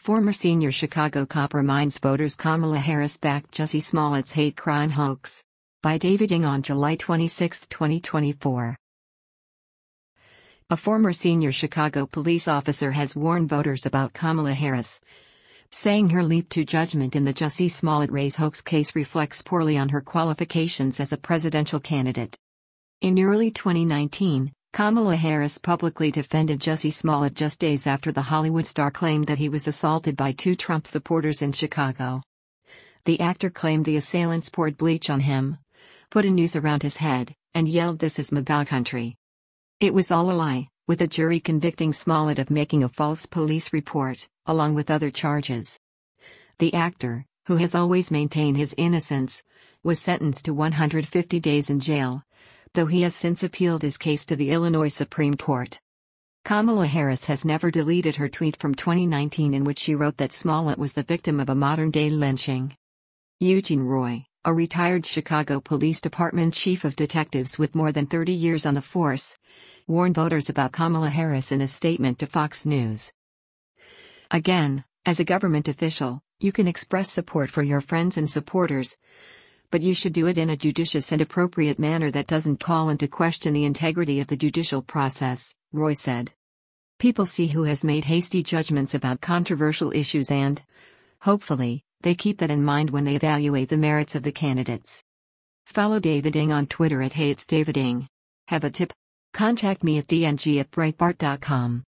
Former senior Chicago cop reminds voters Kamala Harris backed Jussie Smollett's hate crime hoax. By David Ng on July 26, 2024. A former senior Chicago police officer has warned voters about Kamala Harris, saying her leap to judgment in the Jussie Smollett race hoax case reflects poorly on her qualifications as a presidential candidate. In early 2019, Kamala Harris publicly defended Jussie Smollett just days after the Hollywood star claimed that he was assaulted by two Trump supporters in Chicago. The actor claimed the assailants poured bleach on him, put a noose around his head, and yelled, "This is MAGA country." It was all a lie, with a jury convicting Smollett of making a false police report, along with other charges. The actor, who has always maintained his innocence, was sentenced to 150 days in jail, though he has since appealed his case to the Illinois Supreme Court. Kamala Harris has never deleted her tweet from 2019 in which she wrote that Smollett was the victim of a modern-day lynching. Eugene Roy, a retired Chicago Police Department chief of detectives with more than 30 years on the force, warned voters about Kamala Harris in a statement to Fox News. Again, as a government official, you can express support for your friends and supporters, but you should do it in a judicious and appropriate manner that doesn't call into question the integrity of the judicial process, Roy said. People see who has made hasty judgments about controversial issues and, hopefully, they keep that in mind when they evaluate the merits of the candidates. Follow David Ng on Twitter at @HeyIt'sDavidNg. Have a tip? Contact me at dng@breitbart.com.